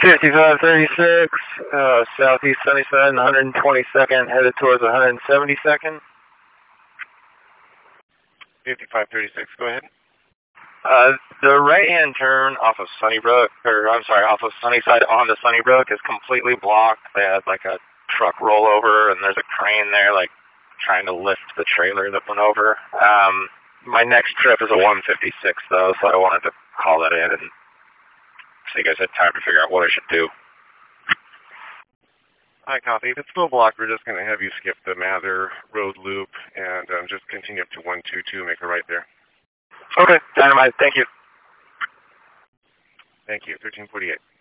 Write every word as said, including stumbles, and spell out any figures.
fifty-five thirty-six, uh, southeast Sunnyside, one twenty-second, headed towards one seventy-second. fifty-five thirty-six, go ahead. Uh, the right-hand turn off of Sunnybrook, or I'm sorry, off of Sunnyside onto Sunnybrook is completely blocked. They had like a truck rollover, and there's a crane there, like trying to lift the trailer that went over. Um, my next trip is a one fifty-six though, so I wanted to call that in and so you guys had time to figure out what I should do. Hi, copy. If it's still blocked, we're just going to have you skip the Mather Road loop and um, just continue up to one two two, make a right there. Okay, dynamite. Thank you. Thank you. thirteen forty-eight.